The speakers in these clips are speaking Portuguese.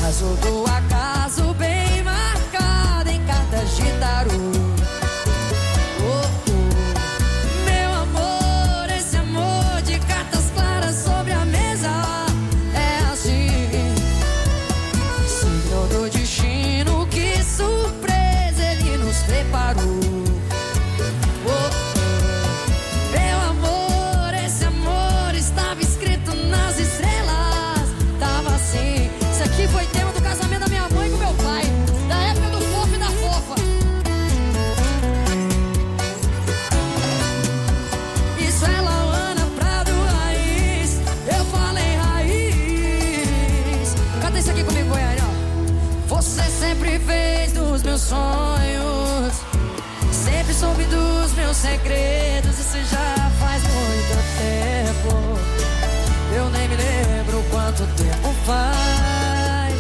Caso do acaso bem marcado em cartas de tarô. Meu amor, esse amor de cartas claras sobre a mesa é assim. Signo do destino, que surpresa ele nos preparou. Meu amor, esse amor estava escrito nas estrelas. Tava assim. Isso aqui foi tema do casamento da minha mãe com meu pai, da época do fofo e da fofa. Isso é Lauana Prado Raiz. Eu falei raiz. Canta isso aqui comigo, Goiânia. Você sempre fez dos meus sonhos, sempre soube dos meus segredos. Isso já faz muito tempo. Eu nem me lembro quanto tempo faz.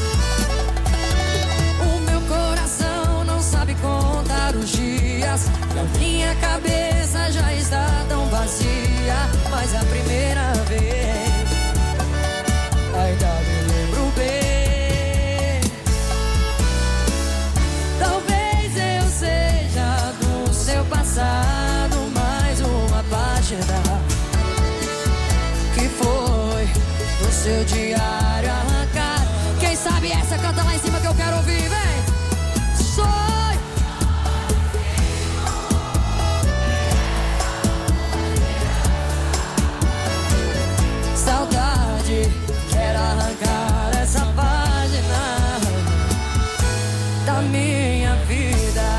O meu coração não sabe contar os dias, e a minha cabeça já está tão vazia. Mas a primeira vez ainda me lembro bem. Talvez eu seja do seu passado mais uma página que foi do seu diário arrancado. Quem sabe essa canta lá em cima que eu quero ouvir, vem! Sonho! Saudade, quero arrancar essa página da minha vida.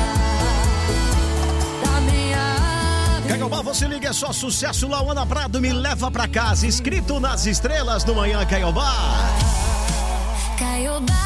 Da minha vida. Caiobá, você liga, é só sucesso. Lauana Prado, Me Leva Pra Casa, escrito nas estrelas do Manhã Caiobá. Caiobá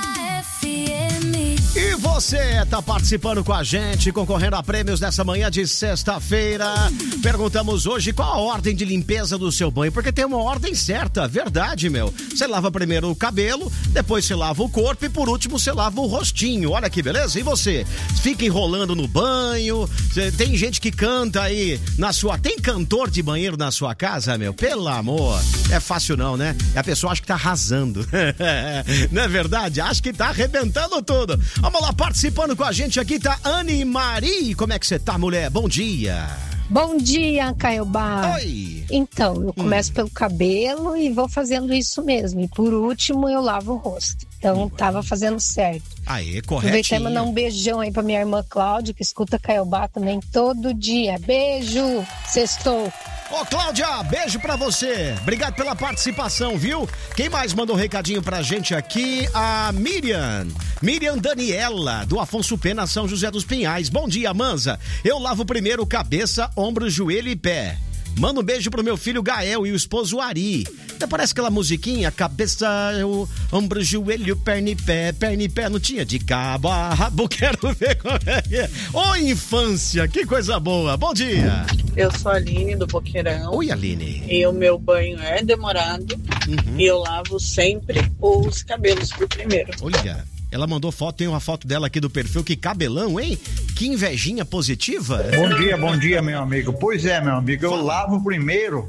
FM. E você tá participando com a gente, concorrendo a prêmios dessa manhã de sexta-feira. Perguntamos hoje qual a ordem de limpeza do seu banho, porque tem uma ordem certa, verdade, meu. Você lava primeiro o cabelo, depois você lava o corpo e por último você lava o rostinho. Olha que beleza. E você? Fica enrolando no banho. Tem gente que canta aí na sua... Tem cantor de banheiro na sua casa, meu? Pelo amor. É fácil não, né? A pessoa acha que tá arrasando. Não é verdade? Acha que tá arrebentando tudo. Vamos lá, participando com a gente aqui tá Anne Marie. Como é que você tá, mulher? Bom dia. Bom dia, Caiobá. Oi. Então, eu começo pelo cabelo e vou fazendo isso mesmo. E por último, eu lavo o rosto. Então, tava fazendo certo. Aê, corretinho. Aproveitar e mandar um beijão aí pra minha irmã Cláudia, que escuta Caiobá também todo dia. Beijo, sextou. Ô, Cláudia, beijo pra você. Obrigado pela participação, viu? Quem mais mandou um recadinho pra gente aqui? A Miriam Daniela, do Afonso Pena, São José dos Pinhais. Bom dia, Manza. Eu lavo primeiro cabeça, ombro, joelho e pé. Manda um beijo pro meu filho Gael e o esposo Ari. Até parece aquela musiquinha, cabeça, o ombro, joelho, perna e pé, não tinha de cabo a rabo, quero ver como é que é. Ô, infância, que coisa boa, bom dia. Eu sou a Aline, do Boqueirão. Oi, Aline. E o meu banho é demorado, e eu lavo sempre os cabelos por primeiro. Olha, ela mandou foto, tem uma foto dela aqui do perfil, que cabelão, hein? Que invejinha positiva. Bom dia, meu amigo. Pois é, meu amigo, eu lavo primeiro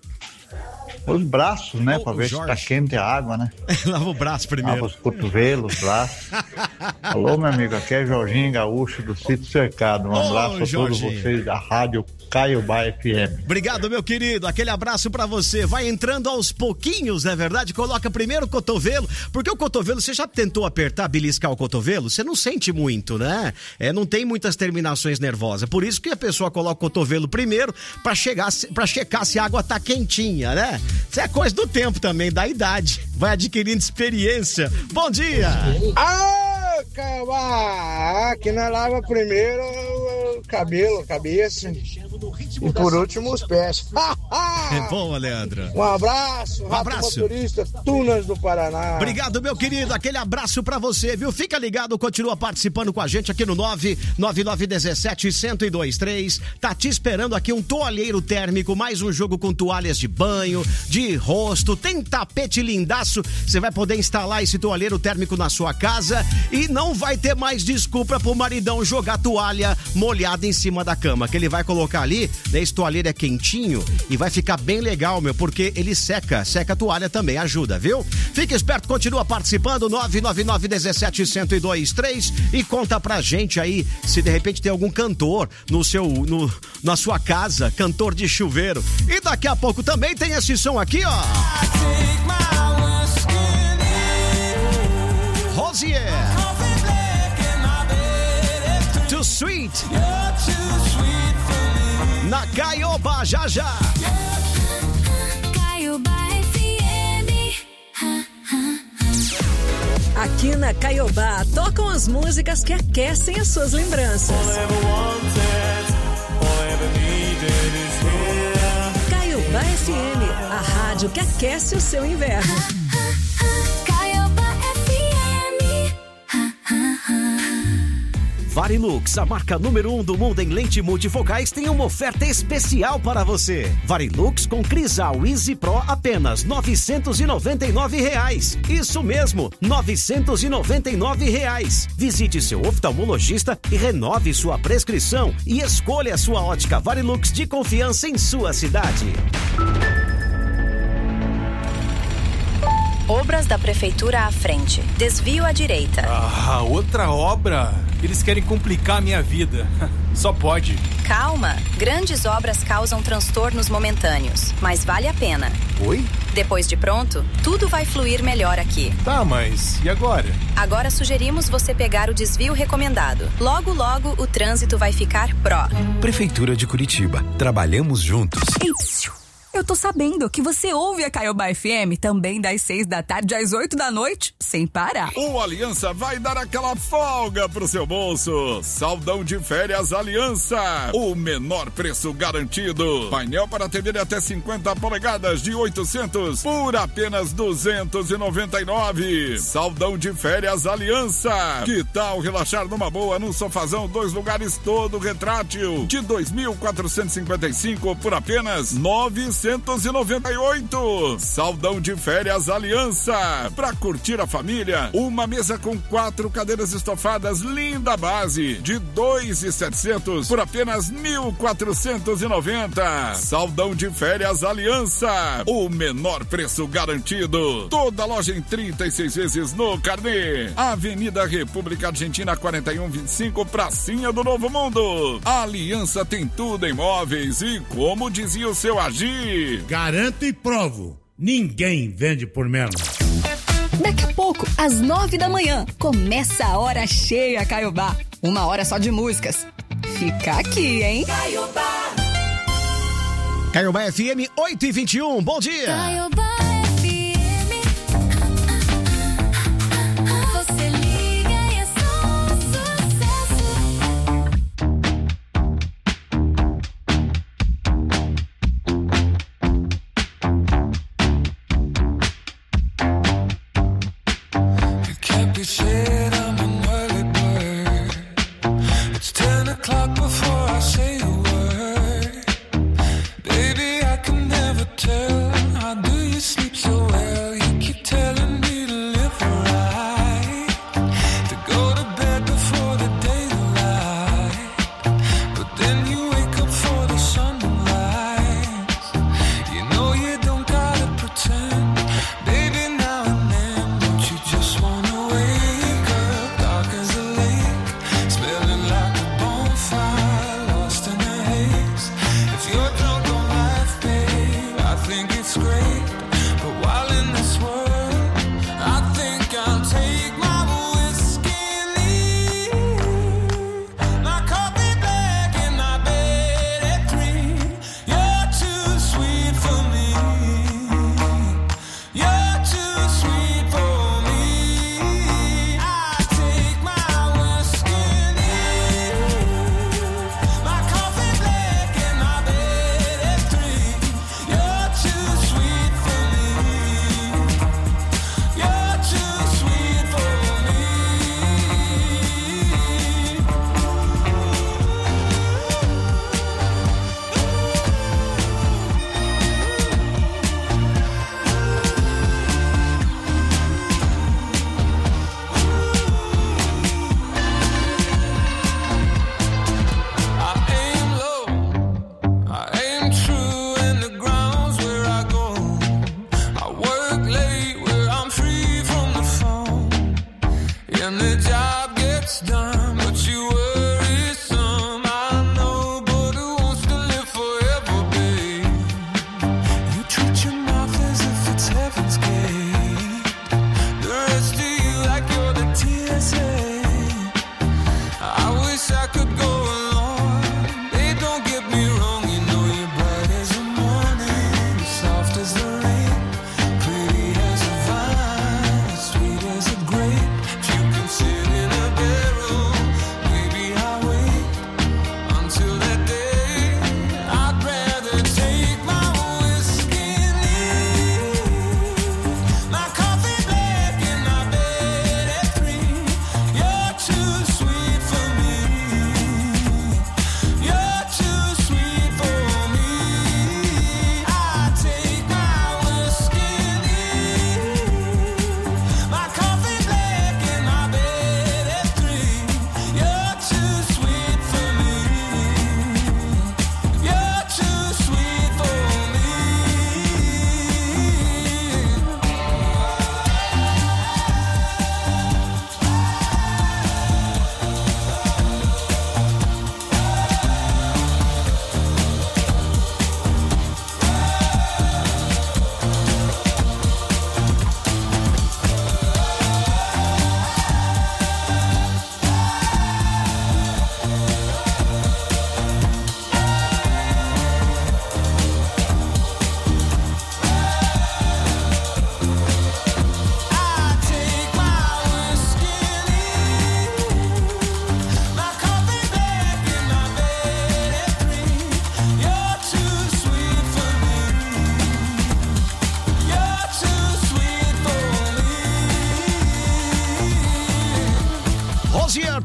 os braços, né? Pra ver Jorge. se tá quente a água, né? Lava o braço primeiro. Lava os cotovelos, os braços. Alô, meu amigo, aqui é Jorginho Gaúcho do Sítio Cercado. Um abraço a todos Jorginho. vocês da Rádio Caiobá FM. Obrigado, meu querido. Aquele abraço pra você. Vai entrando aos pouquinhos, não é verdade? Coloca primeiro o cotovelo, porque o cotovelo, você já tentou apertar, beliscar o cotovelo? Você não sente muito, né? Não tem muitas terminações nervosas. Por isso que a pessoa coloca o cotovelo primeiro pra checar se a água tá quentinha, né? Isso é coisa do tempo também, da idade. Vai adquirindo experiência. Bom dia! Ah, Caiobá! Aqui nós lava primeiro o cabelo, a cabeça. E por último os pés. É bom, Leandro. Um abraço, motorista, Tunas do Paraná. Obrigado, meu querido. Aquele abraço pra você, viu? Fica ligado, continua participando com a gente aqui no 99917-1023. Tá te esperando aqui um toalheiro térmico, mais um jogo com toalhas de banho, de rosto, tem tapete lindaço. Você vai poder instalar esse toalheiro térmico na sua casa e não vai ter mais desculpa pro maridão jogar toalha molhada em cima da cama, que ele vai colocar ali, né, esse toalheiro é quentinho e vai ficar bem legal, meu, porque ele seca a toalha também, ajuda, viu? Fique esperto, continua participando, 999-17-1023 e conta pra gente aí se de repente tem algum cantor na sua casa, cantor de chuveiro. E daqui a pouco também tem esse som aqui, ó. Rosier, Too Sweet, na Caiobá, já. Caiobá FM. Aqui na Caiobá, tocam as músicas que aquecem as suas lembranças. Caiobá FM, a rádio que aquece o seu inverno. Caiobá FM. Varilux, a marca número 1 do mundo em lente multifocais, tem uma oferta especial para você. Varilux com Crisal Easy Pro, apenas R$ 999. Isso mesmo, R$ 999. Visite seu oftalmologista e renove sua prescrição e escolha a sua ótica Varilux de confiança em sua cidade. Obras da Prefeitura à frente. Desvio à direita. Ah, outra obra? Eles querem complicar a minha vida. Só pode. Calma. Grandes obras causam transtornos momentâneos, mas vale a pena. Oi? Depois de pronto, tudo vai fluir melhor aqui. Tá, mas e agora? Agora sugerimos você pegar o desvio recomendado. Logo, logo, o trânsito vai ficar pró. Prefeitura de Curitiba. Trabalhamos juntos. Eu tô sabendo que você ouve a Caiobá FM também das 6 da tarde às 8 da noite, sem parar. O Aliança vai dar aquela folga pro seu bolso. Saldão de férias Aliança. O menor preço garantido. Painel para TV de até 50 polegadas de 800 por apenas 299. Saldão de férias Aliança. Que tal relaxar numa boa num sofazão 2 lugares todo retrátil de 2.455 por apenas 998. Saldão de férias Aliança. Pra curtir a família, uma mesa com 4 cadeiras estofadas, linda base, de 2.700 por apenas 1.490. Saldão de férias Aliança. O menor preço garantido. Toda loja em 36 vezes no carnê. Avenida República Argentina 4125, pracinha do Novo Mundo. A Aliança tem tudo em móveis e, como dizia o seu Agir, garanto e provo, ninguém vende por menos. Daqui a pouco, às 9 da manhã, começa a Hora Cheia Caiobá. 1 hora só de músicas. Fica aqui, hein? Caiobá FM 8h21, bom dia. Caiobá FM. Você liga e é só um sucesso. Said I'm an early bird. It's 10 o'clock before I say a word. Baby, I can never tell. How do you sleep so well? You keep telling me to live right, to go to bed before the daylight. But then you wake up for the sunrise. You know you don't gotta pretend. Baby, now and then, don't you just wanna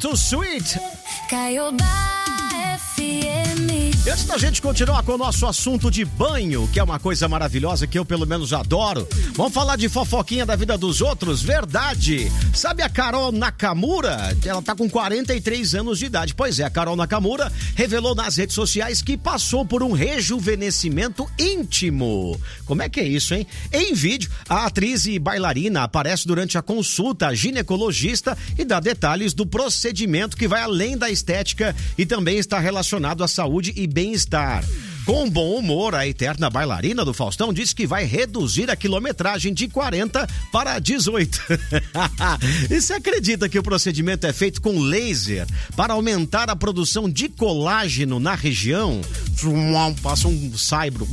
Too Sweet. Caiobá FM. E antes da gente continuar com o nosso assunto de banho, que é uma coisa maravilhosa que eu pelo menos adoro, vamos falar de fofoquinha da vida dos outros? Verdade! Sabe a Carol Nakamura? Ela tá com 43 anos de idade. Pois é, a Carol Nakamura revelou nas redes sociais que passou por um rejuvenescimento íntimo. Como é que é isso, hein? Em vídeo, a atriz e bailarina aparece durante a consulta ginecologista e dá detalhes do procedimento que vai além da estética e também está relacionado à saúde e bem-estar. Com bom humor, a eterna bailarina do Faustão disse que vai reduzir a quilometragem de 40 para 18. E você acredita que o procedimento é feito com laser para aumentar a produção de colágeno na região? Passa um saibro.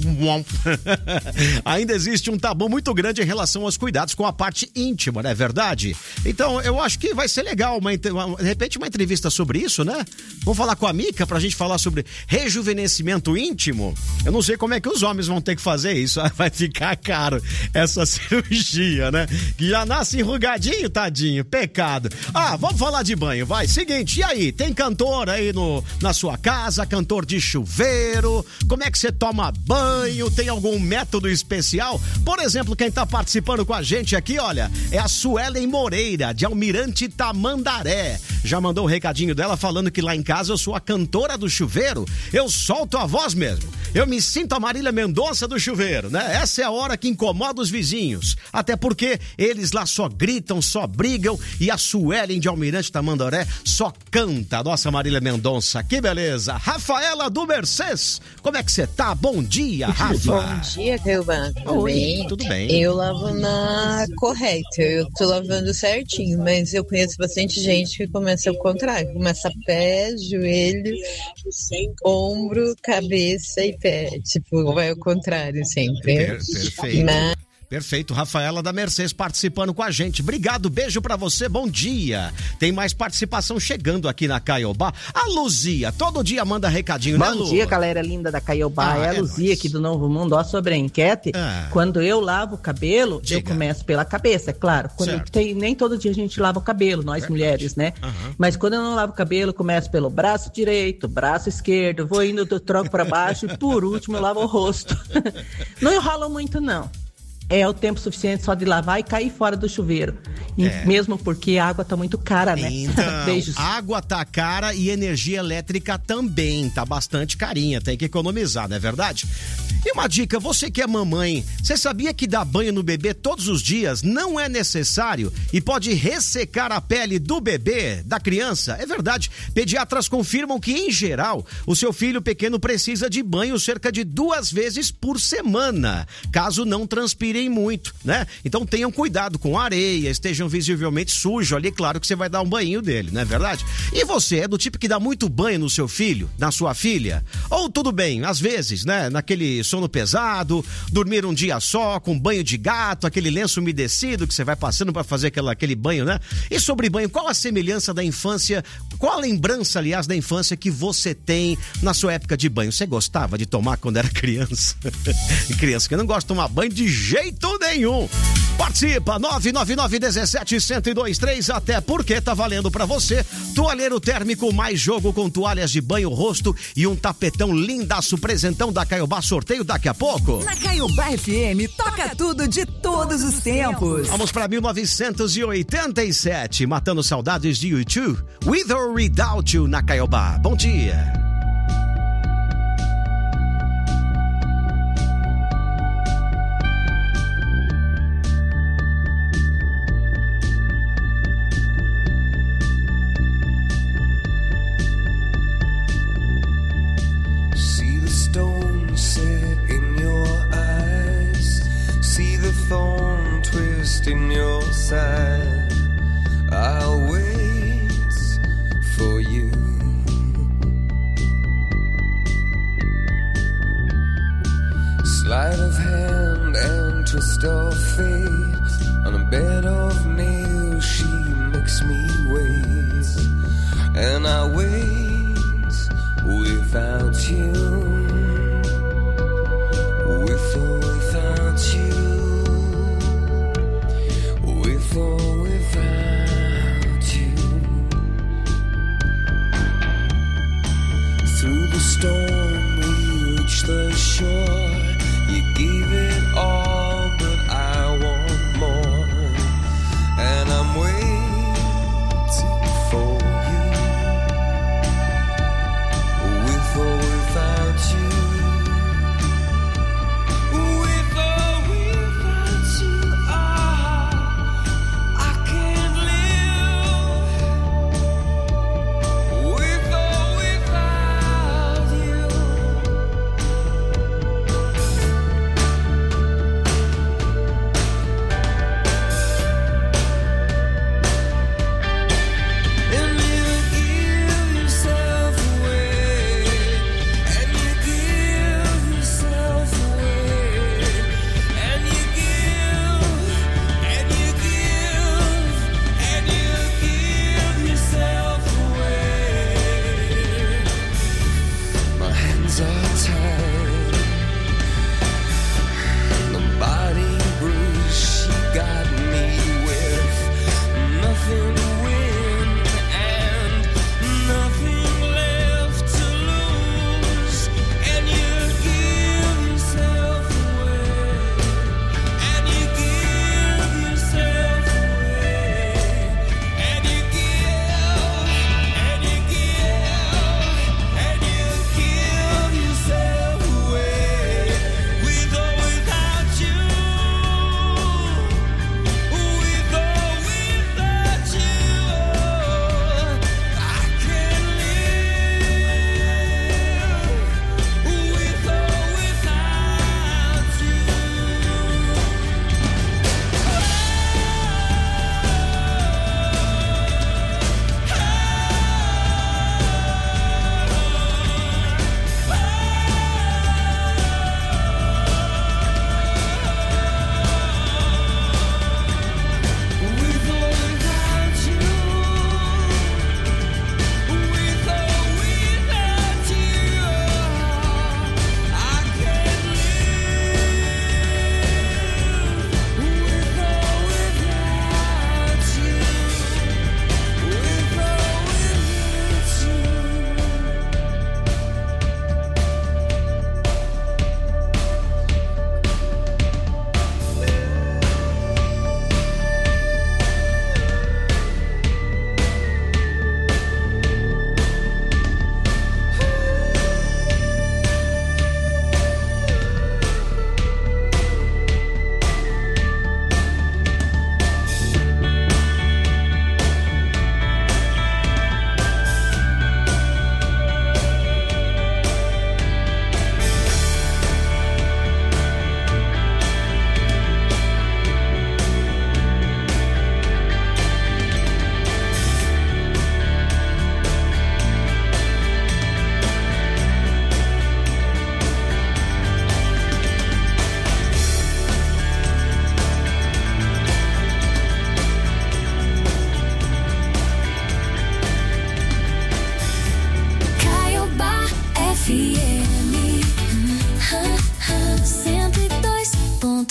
Ainda existe um tabu muito grande em relação aos cuidados com a parte íntima, não é verdade? Então, eu acho que vai ser legal, de repente, uma entrevista sobre isso, né? Vamos falar com a Mica pra gente falar sobre rejuvenescimento íntimo. Eu não sei como é que os homens vão ter que fazer isso. Vai ficar caro essa cirurgia, né? Que já nasce enrugadinho, tadinho. Pecado. Vamos falar de banho, vai. Seguinte, e aí? Tem cantor aí na sua casa? Cantor de chuveiro? Como é que você toma banho? Tem algum método especial? Por exemplo, quem tá participando com a gente aqui, olha, é a Suelen Moreira, de Almirante Tamandaré. Já mandou um recadinho dela falando que lá em casa eu sou a cantora do chuveiro. Eu solto a voz mesmo. Eu me sinto a Marília Mendonça do chuveiro, né? Essa é a hora que incomoda os vizinhos. Até porque eles lá só gritam, só brigam e a Suelen de Almirante Tamandaré só canta. Nossa Marília Mendonça, que beleza. Rafaela do Mercês, como é que você tá? Bom dia, Rafa. Bom dia, Caiobá. Tudo bem? Tudo bem. Eu lavo na correta, eu tô lavando certinho, mas eu conheço bastante gente que começa ao contrário. Começa pé, joelho, ombro, cabeça e pé. Tipo, vai ao contrário sempre. Perfeito. Perfeito, Rafaela da Mercedes participando com a gente. Obrigado, beijo pra você, bom dia. Tem mais participação chegando aqui na Caiobá. A Luzia, todo dia manda recadinho, né, Lu? Bom dia, galera linda da Caiobá. É a Luzia aqui do Novo Mundo. Ó, sobre a enquete, quando eu lavo o cabelo, eu começo pela cabeça, é claro. Nem todo dia a gente lava o cabelo, nós mulheres, né? Mas quando eu não lavo o cabelo, começo pelo braço direito, braço esquerdo, vou indo do tronco pra baixo e por último eu lavo o rosto. Não enrola muito, não. É o tempo suficiente só de lavar e cair fora do chuveiro. Mesmo porque a água tá muito cara, né? Então, Beijos. Água tá cara e energia elétrica também tá bastante carinha, tem que economizar, não é verdade? E uma dica, você que é mamãe, você sabia que dar banho no bebê todos os dias não é necessário e pode ressecar a pele do bebê, da criança? É verdade, pediatras confirmam que, em geral, o seu filho pequeno precisa de banho cerca de 2 vezes por semana, caso não transpirem muito, né? Então tenham cuidado com areia, estejam visivelmente sujos ali, claro que você vai dar um banho dele, não é verdade? E você é do tipo que dá muito banho no seu filho, na sua filha? Ou tudo bem, às vezes, né? Naquele sono pesado, dormir um dia só, com banho de gato, aquele lenço umedecido que você vai passando para fazer aquele banho, né? E sobre banho, qual a semelhança da infância, qual a lembrança, aliás, da infância que você tem na sua época de banho? Você gostava de tomar quando era criança? Criança que não gosta de tomar banho de jeito nenhum. Participa, 999-17-1023, até porque tá valendo pra você toalheiro térmico mais jogo com toalhas de banho, rosto e um tapetão lindaço, presentão da Caiobá, sorteio daqui a pouco. Na Caiobá FM, toca tudo de todos os tempos. Vamos pra 1987, matando saudades de U2, With or Without You na Caiobá. Bom dia. Thorn twist in your side. I'll wait for you. Sleight of hand and twist of fate. On a bed of nails she makes me wait. And I wait without you. With or without you. With or without you.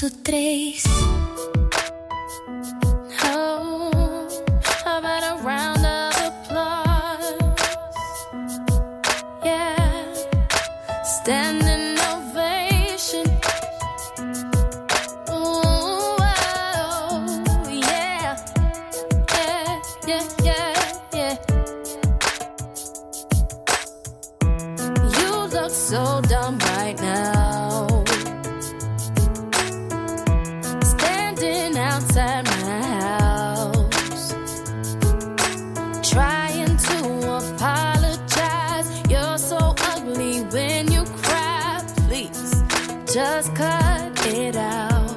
do 3. Oh, how about a round of applause? Yeah, standing ovation. Ooh, oh, yeah, yeah, yeah, yeah, yeah. You look so dumb right now, standing outside my house, trying to apologize. You're so ugly when you cry. Please, just cut it out.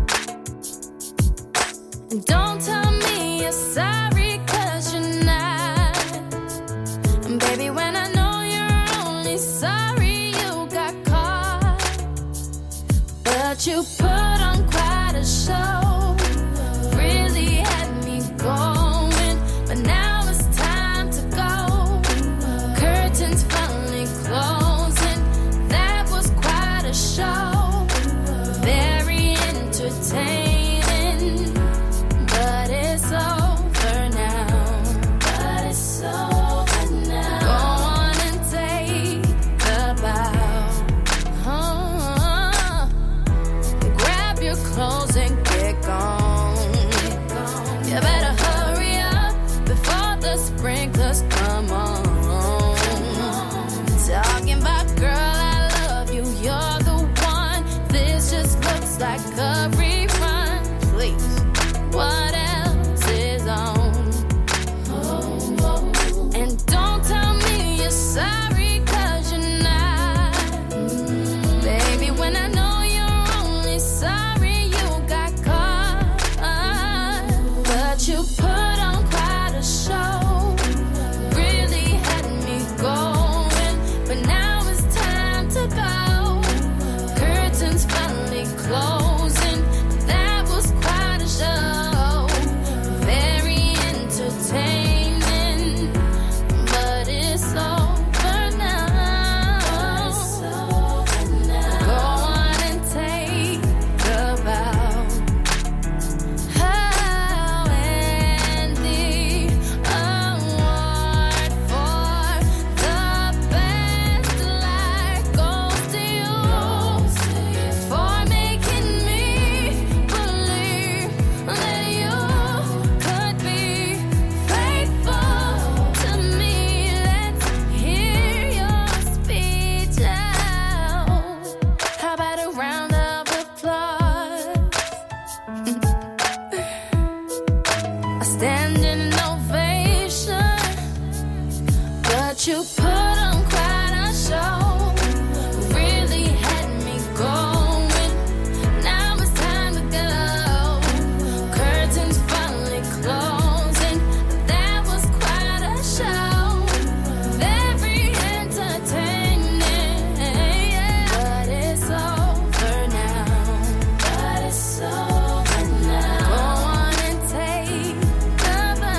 And don't tell me you're sorry, 'cause you're not. And baby, when I know you're only sorry you got caught, but you put on quite a show, really had me going, but now it's time to go. Curtains finally closing, that was quite a show, very entertaining, but it's over now. But it's over now. Go on and take the bow. Grab your clothes and get gone. You better hurry up before the sprinklers come on. Talking about, girl, I love you, you're the one. This just looks like a rerun. Please, what else is on? And don't tell me you're sorry, 'cause you're not. Baby, when I know you're only sorry you got caught, but you put on quite a show, really had me going, but now it's time to go. Curtains finally closing, that was quite a show, very entertaining, but it's over now. Go on and take the bow. Oh, and the award for the best life goes to you, for making me believe that you could be faithful to me. Let's hear your speech out. How about a round of applause? A standing ovation, but you put on quite a show, really had me going. Now it's time to go. Curtains finally closing, that was quite a show, very entertaining, but it's over now. But it's over now. Go on and take the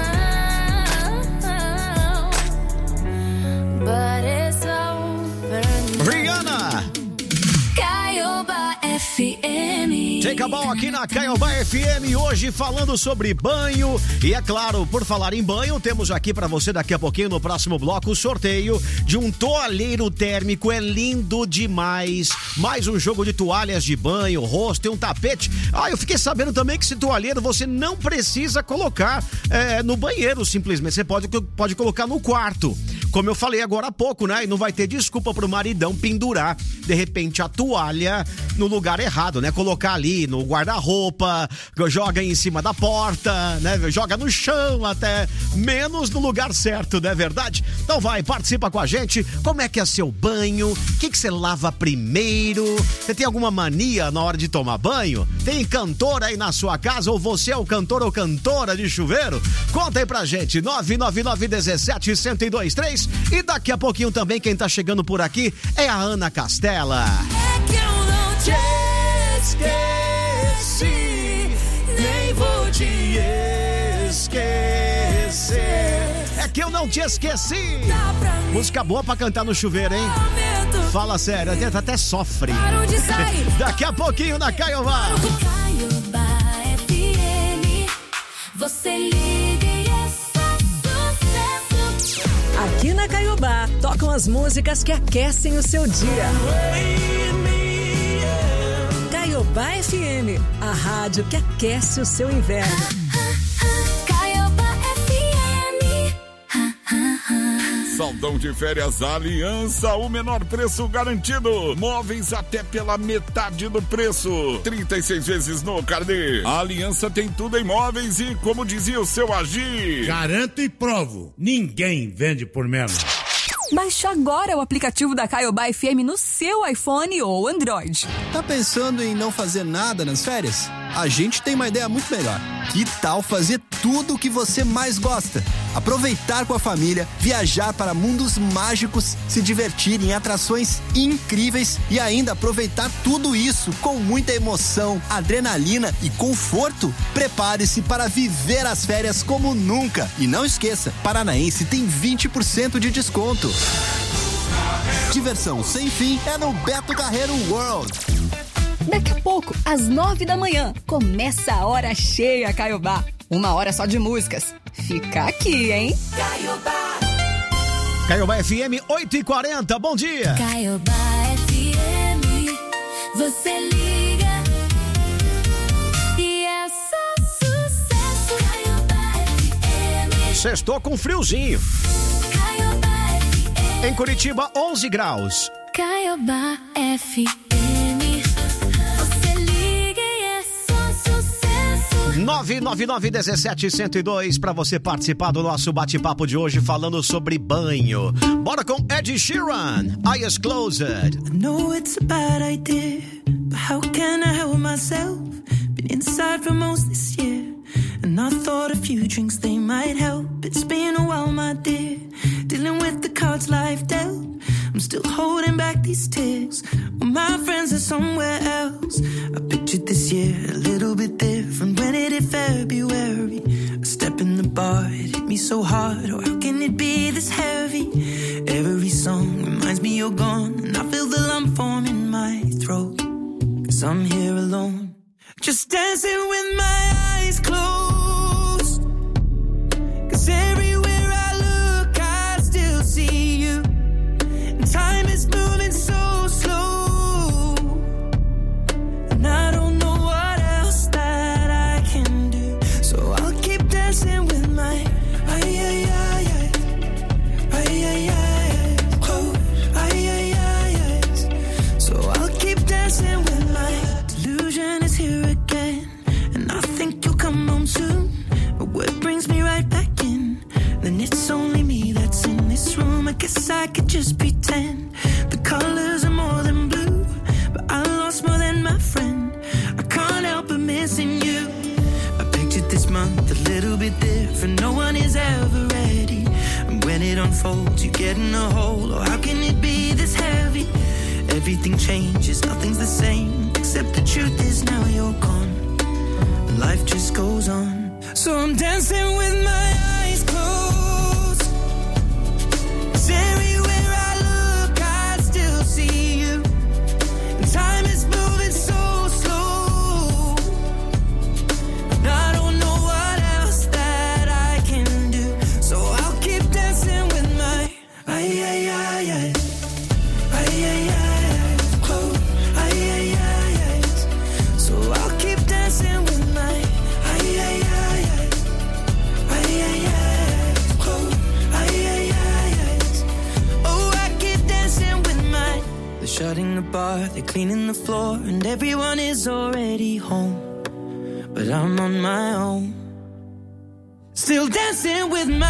bow, but it's over now. Rihanna! Caiobá FM. Take a ball aqui na Caiobá FM, hoje falando sobre banho. E é claro, por falar em banho, temos aqui pra você daqui a pouquinho no próximo bloco o sorteio de um toalheiro térmico. É lindo demais. Mais um jogo de toalhas de banho, rosto e um tapete. Eu fiquei sabendo também que esse toalheiro você não precisa colocar no banheiro, simplesmente. Você pode colocar no quarto. Como eu falei agora há pouco, né? E não vai ter desculpa pro maridão pendurar, de repente, a toalha no lugar errado, né? Colocar ali no guarda-roupa, joga em cima da porta, né? Joga no chão até, menos no lugar certo, não é verdade? Então vai, participa com a gente. Como é que é seu banho? O que você lava primeiro? Você tem alguma mania na hora de tomar banho? Tem cantor aí na sua casa? Ou você é o cantor ou cantora de chuveiro? Conta aí pra gente, 999-17-1023. E daqui a pouquinho também quem tá chegando por aqui é a Ana Castela. É que eu não te esqueci, nem vou te esquecer. É que eu não te esqueci. Música boa pra cantar no chuveiro, hein? Fala sério, a gente até sofre. Daqui a pouquinho na Caiobá. Caiobá FM, você liga e é só sucesso. Aqui na Caiobá, tocam as músicas que aquecem o seu dia. Caiobá FM, a rádio que aquece o seu inverno. Saldão de férias Aliança, o menor preço garantido. Móveis até pela metade do preço. 36 vezes no carnê. A Aliança tem tudo em móveis e, como dizia o seu Agir, garanto e provo, ninguém vende por menos. Baixe agora o aplicativo da Caiobá FM no seu iPhone ou Android. Tá pensando em não fazer nada nas férias? A gente tem uma ideia muito melhor. Que tal fazer tudo o que você mais gosta? Aproveitar com a família, viajar para mundos mágicos, se divertir em atrações incríveis e ainda aproveitar tudo isso com muita emoção, adrenalina e conforto? Prepare-se para viver as férias como nunca. E não esqueça, Paranaense tem 20% de desconto. Diversão sem fim é no Beto Carreiro World. Daqui a pouco, às 9 da manhã, começa a Hora Cheia Caiobá. Uma hora só de músicas. Fica aqui, hein? Caiobá FM 8h40, bom dia. Caiobá FM, você liga e é só sucesso. Caiobá FM. Sextou com friozinho. Caiobá FM. Em Curitiba, 11 graus. Caiobá FM. Você liga e é só sucesso. 999-17-102 para você participar do nosso bate-papo de hoje falando sobre banho. Bora com Ed Sheeran, Eyes Closed. I know it's a bad idea, but how can I help myself? Been inside for most this year, and I thought a few drinks they might help. It's been a while, my dear, dealing with the cards life dealt. I'm still holding back these tears when my friends are somewhere else. I pictured this year a little bit different when it hit February. A step in the bar, it hit me so hard. Oh, how can it be this heavy? Every song reminds me you're gone, and I feel the lump form in my throat. 'Cause I'm here alone, just dancing with my eyes closed. 'Cause everywhere I look, I still see you. Time is moving so slow, and I don't know what else that I can do. So I'll keep dancing with my close. So I'll keep dancing with my delusion is here again, and I think you'll come home soon. But what brings me right back in? Then it's only me that's in this room. I guess I could just pretend the colors are more than blue, but I lost more than my friend. I can't help but missing you. I pictured this month a little bit different. No one is ever ready, and when it unfolds, you get in a hole. Oh, how can it be this heavy? Everything changes, nothing's the same, except the truth is now you're gone, and life just goes on. So I'm dancing with my eyes closed. 'Cause everywhere I look, I still see you. And time is moving so slow, and I don't know what else that I can do. So I'll keep dancing with my close. So I'll keep dancing with my close. Oh, I keep dancing with my. They're shutting the bar, they're cleaning the floor, and everyone is already home, but I'm on my own, still dancing with my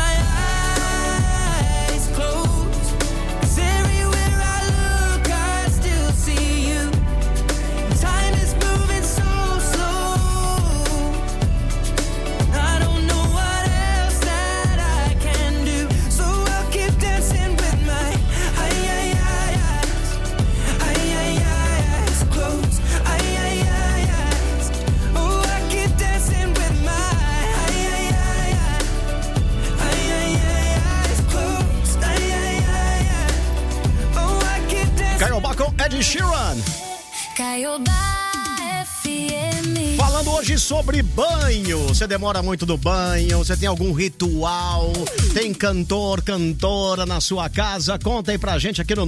eyes closed. 'Cause everywhere I look, I still see you. Time is moving so slow, and I don't know what else that I can do. So I'll keep dancing with my eyes closed. Oh, I keep dancing with my Caiobá FM. Falando hoje sobre banho. Você demora muito no banho? Você tem algum ritual? Tem cantor, cantora na sua casa? Conta aí pra gente aqui no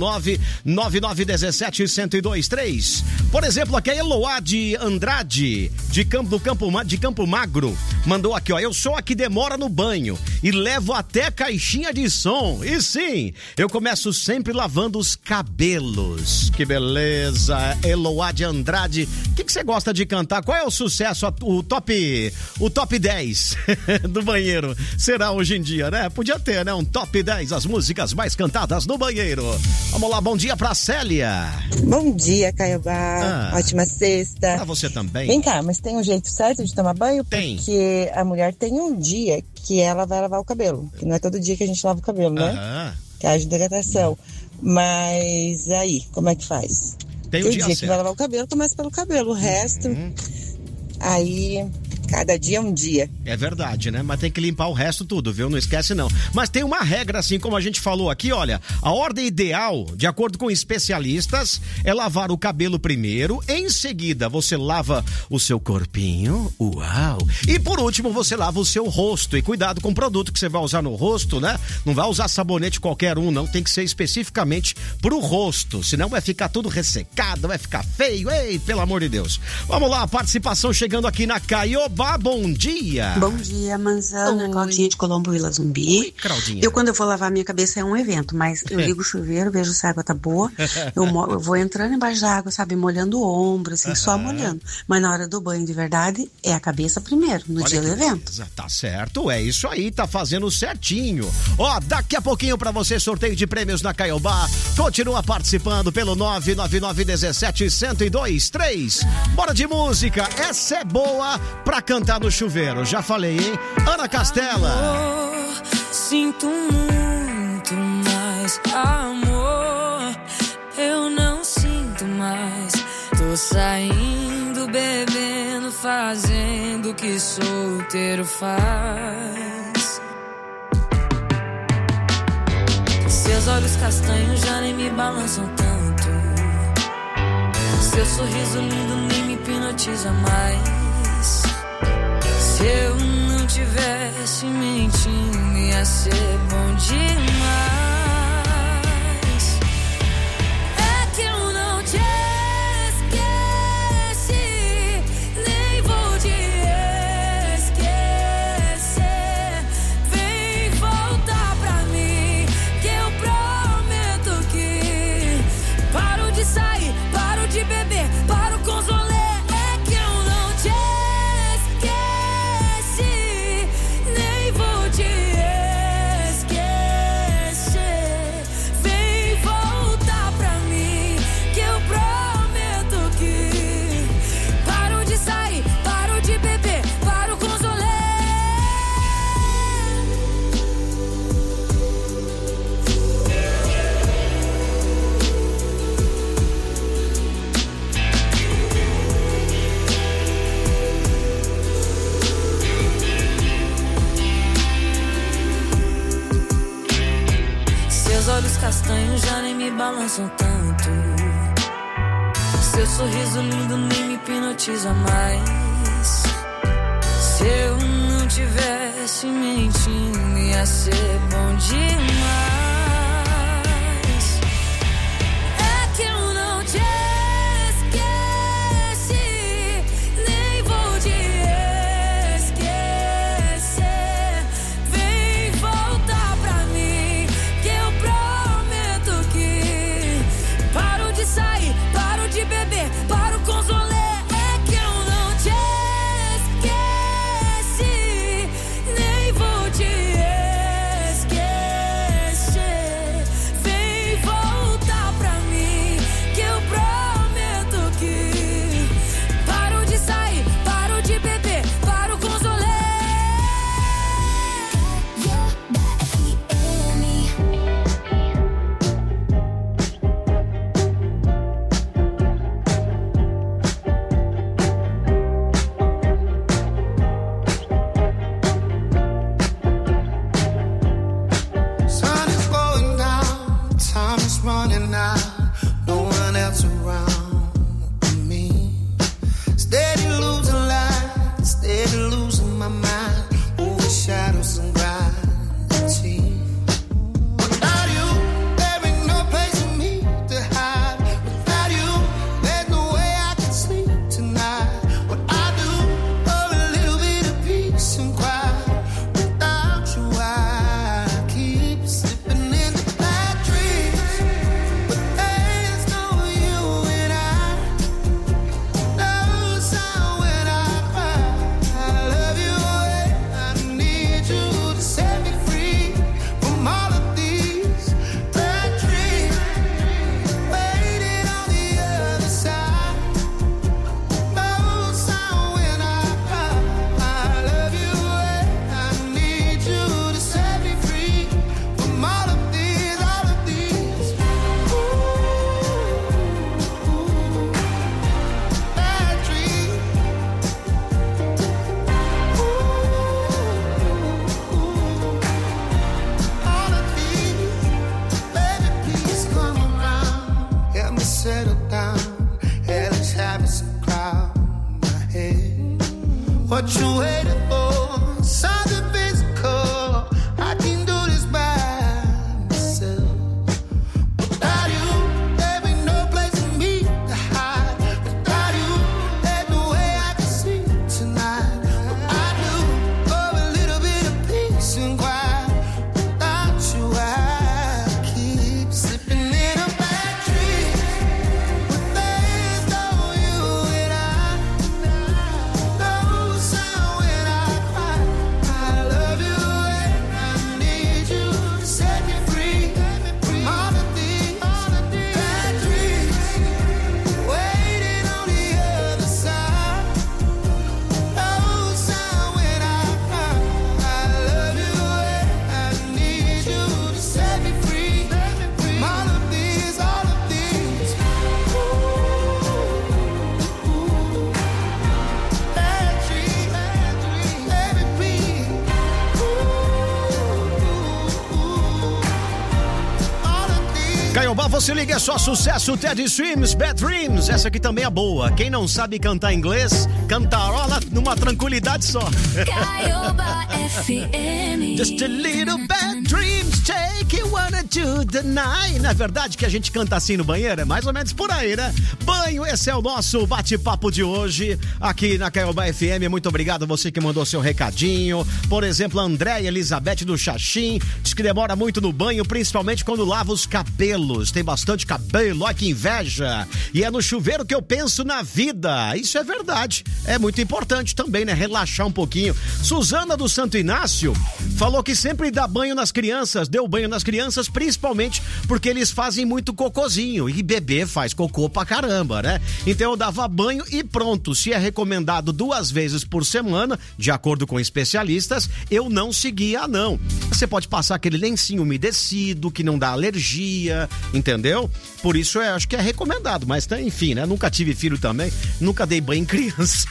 99917-1023. Por exemplo, aqui a Eloá de Andrade, de Campo Magro, mandou aqui, ó. Eu sou a que demora no banho e levo até caixinha de som. E sim, eu começo sempre lavando os cabelos. Que beleza, Eloá de Andrade. O que você gosta de cantar? Qual é o sucesso, o top 10 do banheiro? Será hoje em dia, né? Podia ter, né? Um top 10, as músicas mais cantadas no banheiro. Vamos lá, bom dia pra Célia. Bom dia, Caiobá. Ótima sexta. Pra você também. Vem cá, mas tem um jeito certo de tomar banho? Tem. Porque a mulher tem um dia que ela vai lavar o cabelo. Que não é todo dia que a gente lava o cabelo, né? Que haja hidratação. Mas aí, como é que faz? Tem o dia que vai lavar o cabelo, começa pelo cabelo. O resto, aí, cada dia é um dia. É verdade, né? Mas tem que limpar o resto tudo, viu? Não esquece não. Mas tem uma regra, assim como a gente falou aqui, olha. A ordem ideal, de acordo com especialistas, é lavar o cabelo primeiro. Em seguida, você lava o seu corpinho. Uau! E por último, você lava o seu rosto. E cuidado com o produto que você vai usar no rosto, né? Não vai usar sabonete qualquer um, não. Tem que ser especificamente pro rosto. Senão vai ficar tudo ressecado, vai ficar feio. Ei, pelo amor de Deus. Vamos lá, participação chegando aqui na Caiobá. Bom dia. Bom dia, Manzana, Claudinha de Colombo, Vila Zumbi. Oi, Claudinha. Eu, quando eu vou lavar minha cabeça, é um evento, mas eu ligo o chuveiro, vejo se a água tá boa, eu vou entrando embaixo da água, sabe, molhando o ombro, assim, só molhando. Mas na hora do banho, de verdade, é a cabeça primeiro, no dia do evento. Tá certo, é isso aí, tá fazendo certinho. Ó, daqui a pouquinho pra você, sorteio de prêmios na Caiobá. Continua participando pelo 99917-1023. Bora de música, essa é boa pra cantar no chuveiro, já falei, hein? Ana Castela. Amor, sinto muito mais amor, eu não sinto mais. Tô saindo, bebendo, fazendo o que solteiro faz. Seus olhos castanhos já nem me balançam tanto, seu sorriso lindo nem me hipnotiza mais. Se eu não tivesse mentindo, ia ser bom demais. É que eu não te esqueci, nem vou te esquecer. Vem voltar pra mim, que eu prometo que paro de sair, paro de beber, paro com os rolês. É que eu não te olhos castanhos já nem me balançam tanto, seu sorriso lindo nem me hipnotiza mais. Se eu não tivesse mentindo, ia ser bom demais. É que eu não te esqueci, nem vou te esquecer. Vem voltar pra mim, que eu prometo que paro de sair, paro de beber, paro com os rolês. É que eu não te esqueci, nem vou te esquecer. what you waiting for? Something physical. I can do this by myself. Without you, there ain't no place for me to hide. Without you, there's no way I can see tonight. I do for a little bit of peace and quiet. Without you, I keep slipping in a bad dream. But there's no you and I. No sound when I cry. I love you and I need you to set me free from all of these bad dreams. Waiting on the other side. No sound when I cry. I love you and I need you to set me free from all of these bad dreams. Caiobá, você liga, é só sucesso. Ted Swims, Bad Dreams. Essa aqui também é boa. Quem não sabe cantar inglês, cantarola numa tranquilidade só. Caiobá FM. Just a little bad dreams, take you wanna do the night. Na verdade que a gente canta assim no banheiro, é mais ou menos por aí, né? Banho, esse é o nosso bate-papo de hoje aqui na Caiobá FM. Muito obrigado a você que mandou seu recadinho. Por exemplo, a Andréia Elizabeth do Xaxim diz que demora muito no banho, principalmente quando lava os cabelos. Tem bastante cabelo, olha que inveja. E é no chuveiro que eu penso na vida. Isso é verdade. É muito importante também, né? Relaxar um pouquinho. Suzana do Santo Inácio falou que sempre dá banho nas crianças, deu banho nas crianças, principalmente porque eles fazem muito cocôzinho. E bebê faz cocô pra caramba, né? Então eu dava banho e pronto. Se é recomendado 2 vezes por semana, de acordo com especialistas, eu não seguia, não. Você pode passar aquele lencinho umedecido, que não dá alergia, entendeu? Por isso eu acho que é recomendado, mas enfim, né? Nunca tive filho também, nunca dei banho em criança.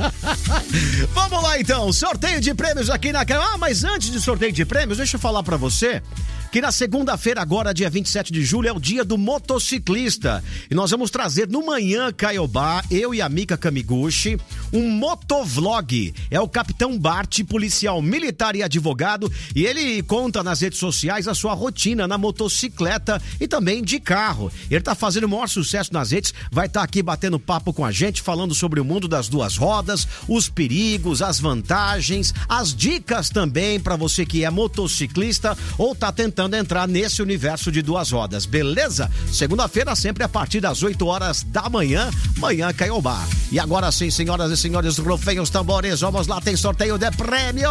Vamos lá então, sorteio de prêmios aqui na... mas antes de sorteio de prêmios, deixa eu falar pra você que na segunda-feira agora, dia 27 de julho, é o dia do motociclista. E nós vamos trazer no Manhã Caiobá, eu e a Mika Kamiguchi, um motovlog. É o Capitão Bart, policial militar e advogado, e ele conta nas redes sociais a sua rotina na motocicleta e também de carro. Ele tá fazendo o maior sucesso nas redes, vai estar aqui batendo papo com a gente, falando sobre o mundo das 2 rodas, os perigos, as vantagens, as dicas também para você que é motociclista ou tá tentando entrar nesse universo de 2 rodas, beleza? Segunda-feira sempre a partir das 8 horas da manhã, Manhã Caiobá. E agora sim, senhoras e senhores, rufem os tambores, vamos lá, tem sorteio de prêmios!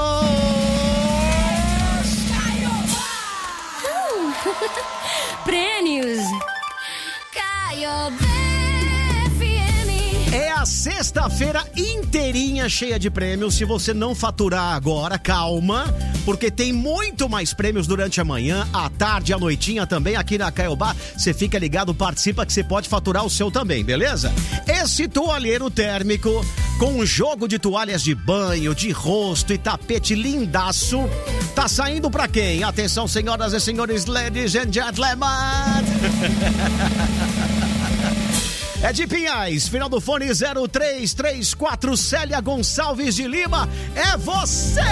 Prêmios. Caiobá FM. É a sexta-feira inteirinha cheia de prêmios. Se você não faturar agora, calma, porque tem muito mais prêmios durante a manhã, à tarde, à noitinha também aqui na Caiobá. Você fica ligado, participa que você pode faturar o seu também, beleza? Esse toalheiro térmico com um jogo de toalhas de banho, de rosto e tapete lindaço, tá saindo pra quem? Atenção, senhoras e senhores, ladies and gentlemen. É de Pinhais, final do fone 0334, Célia Gonçalves de Lima, é você!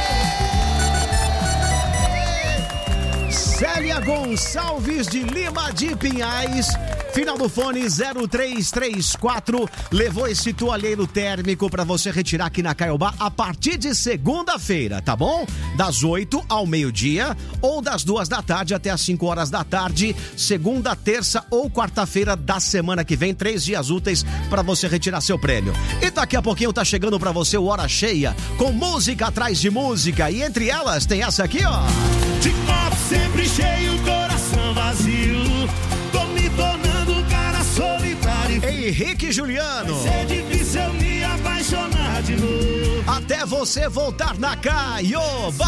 Célia Gonçalves de Lima de Pinhais, final do fone 0334, levou esse toalheiro térmico pra você retirar aqui na Caiobá a partir de segunda-feira, tá bom? Das 8 ao meio-dia ou das 2 da tarde até as 5 horas da tarde, segunda, terça ou quarta-feira da semana que vem, 3 dias úteis pra você retirar seu prêmio. E daqui a pouquinho tá chegando pra você o Hora Cheia, com música atrás de música, e entre elas tem essa aqui, ó. De copo sempre cheio, coração vazio, tô me tornando um cara solitário. Henrique e Juliano. Vai ser difícil eu me apaixonar de novo. Até você voltar na Caiobá.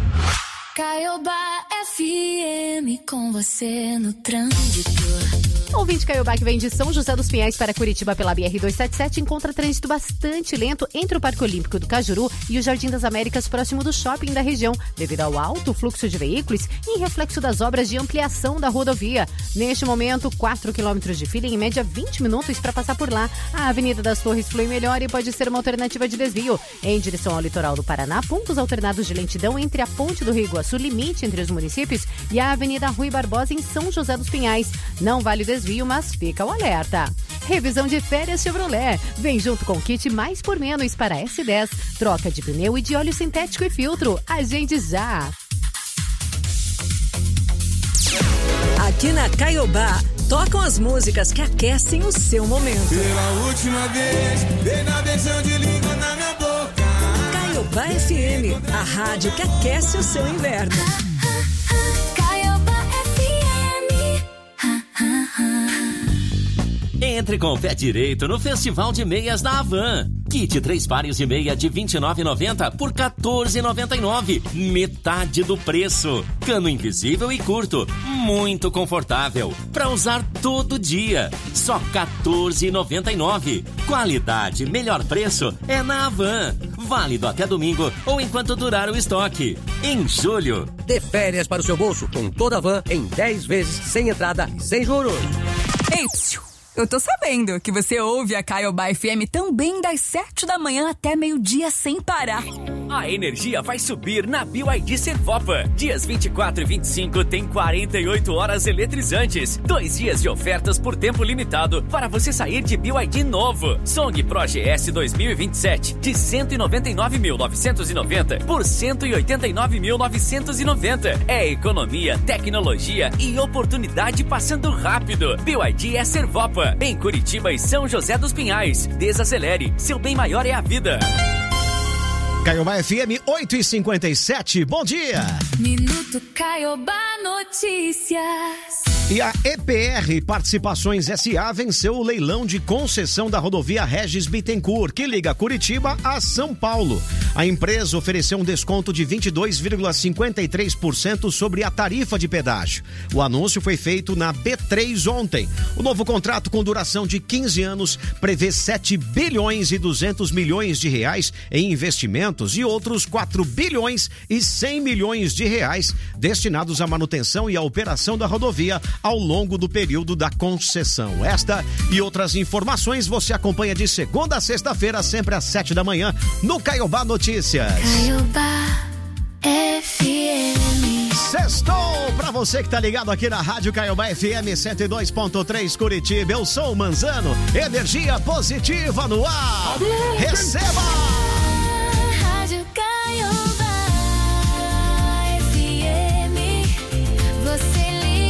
Caiobá FM com você no trânsito. Ouvinte Caiobá que vem de São José dos Pinhais para Curitiba pela BR-277 encontra trânsito bastante lento entre o Parque Olímpico do Cajuru e o Jardim das Américas, próximo do shopping da região, devido ao alto fluxo de veículos e reflexo das obras de ampliação da rodovia. Neste momento, 4 quilômetros de fila e em média 20 minutos para passar por lá. A Avenida das Torres flui melhor e pode ser uma alternativa de desvio. Em direção ao litoral do Paraná, pontos alternados de lentidão entre a Ponte do Rio Iguaçu, limite entre os municípios, e a Avenida Rui Barbosa em São José dos Pinhais. Não vale desvio, mas fica o alerta. Revisão de férias Chevrolet. Vem junto com o kit mais por menos para S10. Troca de pneu e de óleo sintético e filtro. Agende já. Aqui na Caiobá, tocam as músicas que aquecem o seu momento. Pela última vez, dei na beijão de língua na minha boca. Caiobá FM, a rádio que aquece o seu inverno. Caiobá Entre com o pé direito no Festival de Meias da Havan. Kit 3 pares de meia de R$ 29,90 por R$ 14,99. Metade do preço. Cano invisível e curto. Muito confortável. Para usar todo dia. Só R$ 14,99. Qualidade, melhor preço é na Havan. Válido até domingo ou enquanto durar o estoque. Em julho. Dê férias para o seu bolso com toda a Havan em 10 vezes sem entrada e sem juros. Ei, eu tô sabendo que você ouve a Caiobá FM também das 7 da manhã até meio-dia sem parar. A energia vai subir na BYD Servopa. Dias 24 e 25 tem 48 horas eletrizantes. 2 dias de ofertas por tempo limitado para você sair de BYD novo. Song Pro GS 2027 de 199.990 por 189.990. É economia, tecnologia e oportunidade passando rápido. BYD é Servopa, em Curitiba e São José dos Pinhais. Desacelere, seu bem maior é a vida. Caiobá FM 8h57, bom dia! Minuto Caiobá Notícias. E a EPR Participações S.A. venceu o leilão de concessão da rodovia Regis Bittencourt, que liga Curitiba a São Paulo. A empresa ofereceu um desconto de 22,53% sobre a tarifa de pedágio. O anúncio foi feito na B3 ontem. O novo contrato, com duração de 15 anos, prevê 7 bilhões e 200 milhões de reais em investimentos e outros 4 bilhões e 100 milhões de reais destinados à manutenção e à operação da rodovia ao longo do período da concessão. Esta e outras informações você acompanha de segunda a sexta-feira, sempre às 7 da manhã, no Caiobá Notícias. Caiobá FM. Sextou pra você que tá ligado aqui na Rádio Caiobá FM 102.3 Curitiba. Eu sou o Manzano, energia positiva no ar. Receba! Rádio Caiobá FM. Você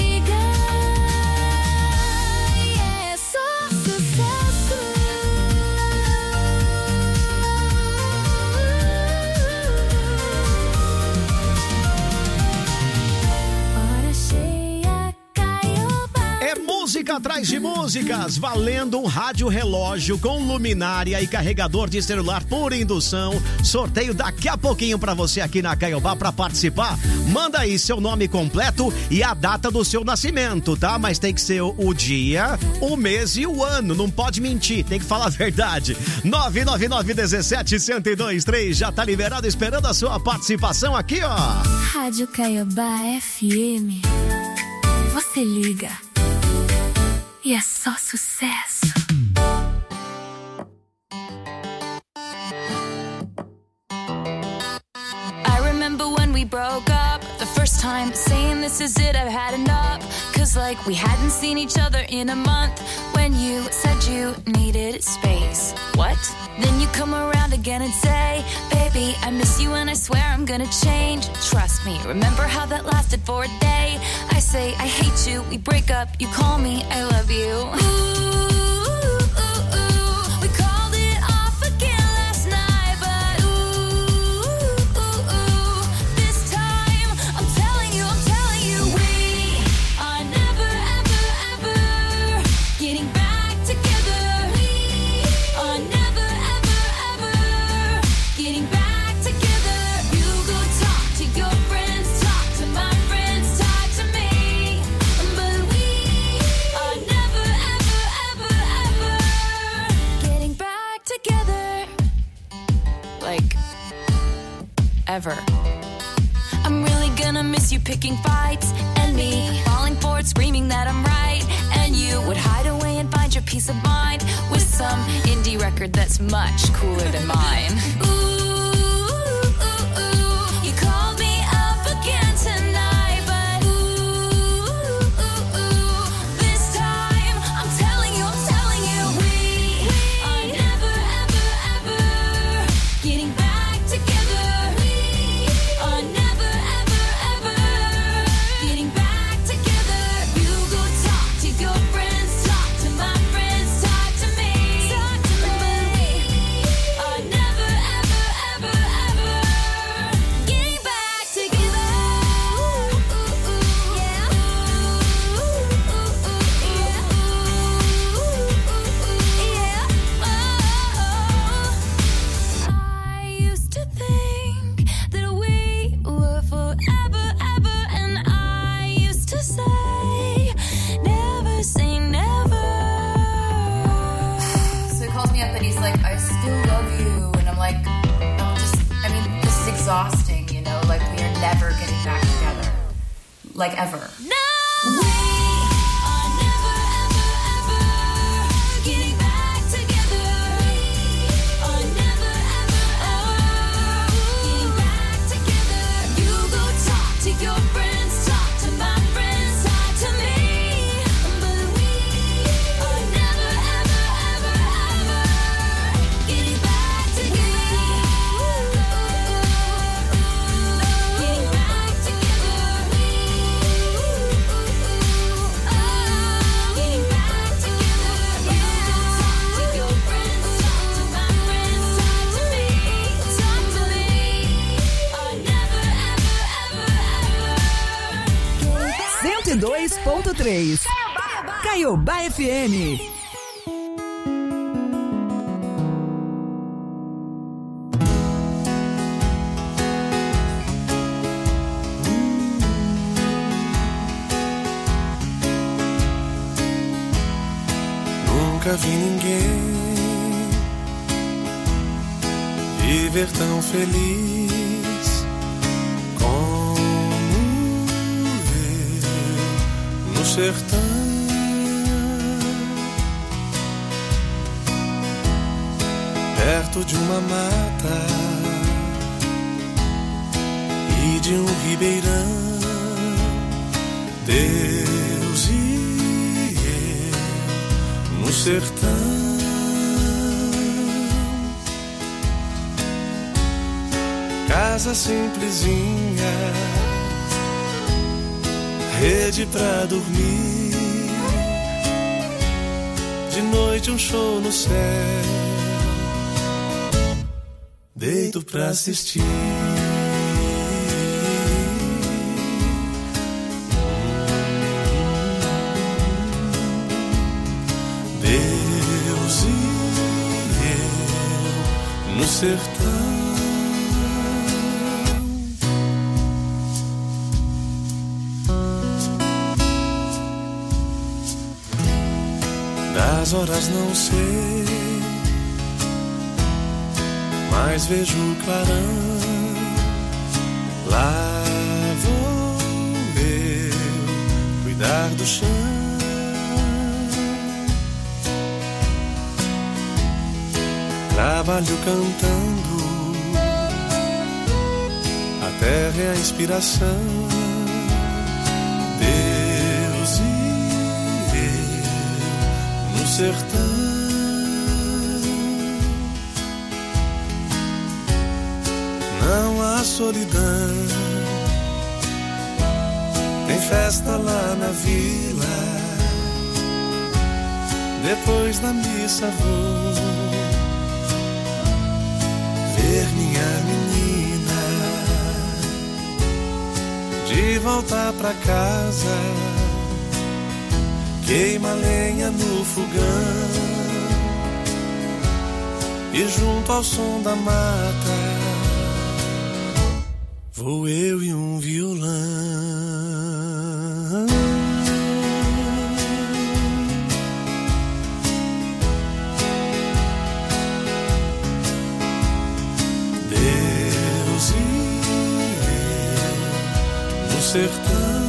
música atrás de músicas, valendo um rádio relógio com luminária e carregador de celular por indução. Sorteio daqui a pouquinho pra você aqui na Caiobá. Pra participar, manda aí seu nome completo e a data do seu nascimento, tá? Mas tem que ser o dia, o mês e o ano, não pode mentir, tem que falar a verdade. 999-17-1023 já tá liberado, esperando a sua participação aqui, ó. Rádio Caiobá FM. Você liga e é só sucesso. I remember when we broke up the first time, saying this is it, I've had enough. Cause like we hadn't seen each other in a month. When you said you needed space. What? Then you come around again and say, baby, I miss you and I swear I'm gonna change. Trust me, remember how that lasted for a day? I say I hate you, we break up, you call me, I love you. Ooh, we called it off again last night, but this time I'm telling you, we are never, ever, ever getting back together. We are never, ever, ever getting back together. You go talk to your friends, talk to my friends, talk to me, but we are never, forever. I'm really gonna miss you picking fights and me falling for it, screaming that I'm right. And you would hide away and find your peace of mind with some indie record that's much cooler than mine. You called me up again tonight, but this time I'm telling you, we are never, ever, ever getting back together. We are never, ever, ever getting back together. You go talk to your friends, talk to my friends, talk to me. But we are never, ever, ever, ever getting back together. I used to think that we were forever, ever, and I used to say never. So he calls me up and he's like, I still love you. And I'm like, this is exhausting, you know? Like, we are never getting back together. Like, ever. Getting back together. Are never, ever, ever getting back together. You go talk to your friends, talk to my friends, talk to me. But we are never, ever, ever, ever getting back together. Getting back together. Getting back together. You go talk to your friends, talk to my friends, talk to me. Talk to me. Are never, ever, ever, ever. 102.3 Caiobá FM. Nunca vi ninguém viver tão feliz como eu no sertão. Perto de uma mata e de um ribeirão, Deus e eu no sertão. Casa simplesinha, rede pra dormir, de noite um show no céu, deito pra assistir. Deus e eu no sertão. Das horas não sei, mas vejo o clarão. Lá vou eu cuidar do chão. Trabalho cantando, a terra é a inspiração. Deus e eu no sertão. Não há solidão, tem festa lá na vila. Depois da missa vou ver minha menina. De volta pra casa, queima lenha no fogão, e junto ao som da mata vou eu e um violão. Deus e no sertão.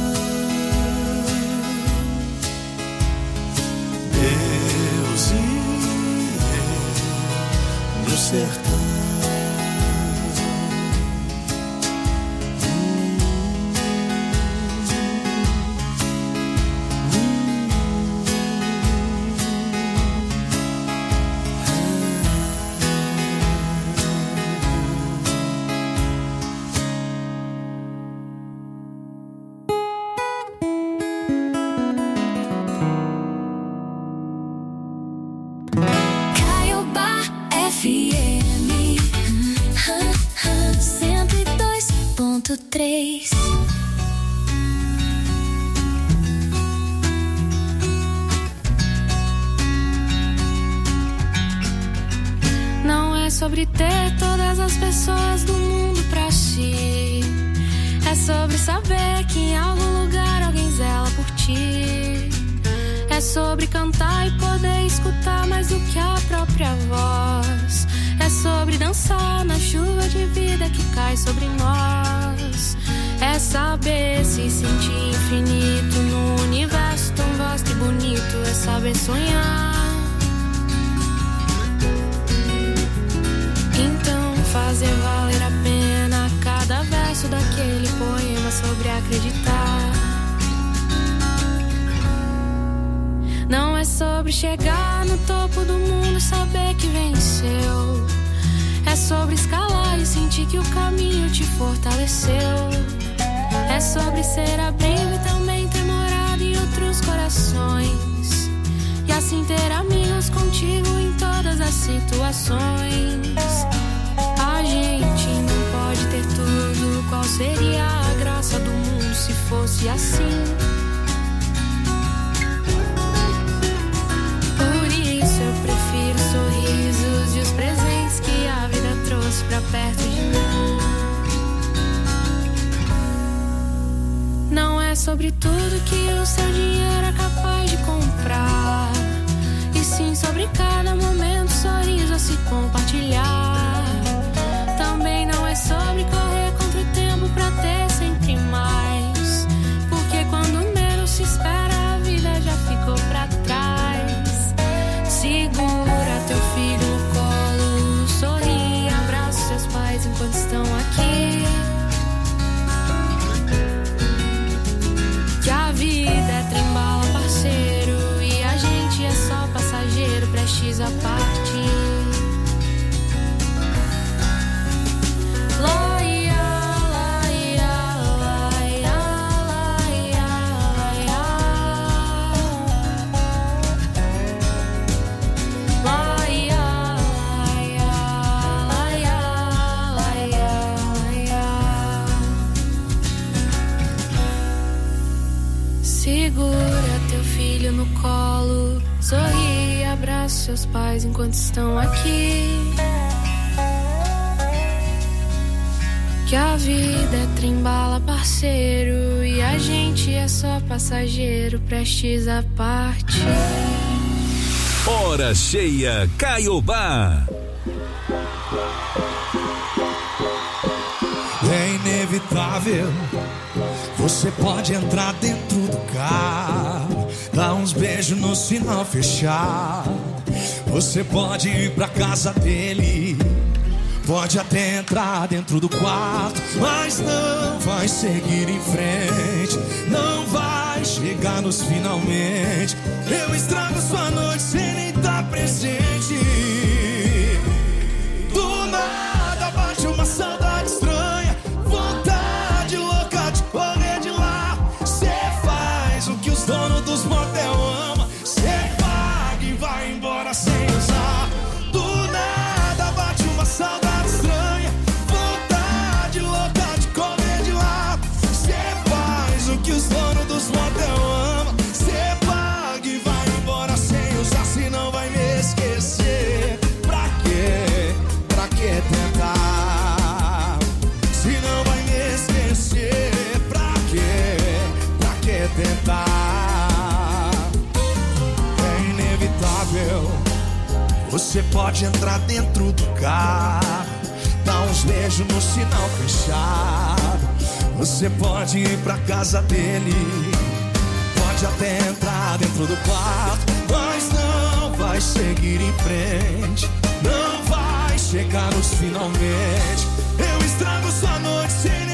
Deus e eu no sertão. Caiobá FM 102.3. Não é sobre ter todas as pessoas do mundo pra si. É sobre saber que em algum lugar alguém zela por ti. É sobre cantar e poder escutar mais do que a própria voz. É sobre dançar na chuva de vida que cai sobre nós. É saber se sentir infinito no universo tão vasto e bonito. É saber sonhar. Então fazer valer a pena cada verso daquele poema sobre acreditar. Não é sobre chegar no topo do mundo e saber que venceu. É sobre escalar e sentir que o caminho te fortaleceu. É sobre ser abrigo e também ter morado em outros corações. E assim ter amigos contigo em todas as situações. A gente não pode ter tudo. Qual seria a graça do mundo se fosse assim? Eu prefiro os sorrisos e os presentes que a vida trouxe pra perto de mim. Não é sobre tudo que o seu dinheiro é capaz de comprar, e sim sobre cada momento, sorriso a se compartilhar. Também não é sobre correr contra o tempo pra ter sempre mais, porque quando menos se espera a vida já ficou pra trás. Segura teu filho no colo, sorri, abraça seus pais enquanto estão aqui. Que a vida é trem-bala, parceiro, e a gente é só passageiro, prestes a partir. Segura teu filho no colo, sorri, abraça seus pais enquanto estão aqui. Que a vida é trem-bala, parceiro, e a gente é só passageiro, prestes a partir. Hora cheia Caiobá. É inevitável. Você pode entrar dentro do carro, dar uns beijos no sinal fechado. Você pode ir pra casa dele, pode até entrar dentro do quarto, mas não vai seguir em frente, não vai chegar nos finalmente. Eu estrago sua noite sem nem estar presente. Do nada bate uma saudade estranha, vontade louca de correr de lá. Cê faz o que os donos dos motel amam, cê paga e vai embora sem usar. Do nada bate uma saudade estranha, vontade louca de correr de lá. Cê faz o que os donos dos motel amam, cê paga e vai embora sem usar. Se não vai me esquecer, pra quê? Pra que tentar? Se não vai me esquecer, pra quê? Pra que tentar? É inevitável. Você pode entrar dentro do carro, dar uns beijos no sinal fechado. Você pode ir pra casa dele, pode até entrar dentro do quarto, mas não vai seguir em frente, não vai chegar nos finalmente. Eu estrago sua noite sem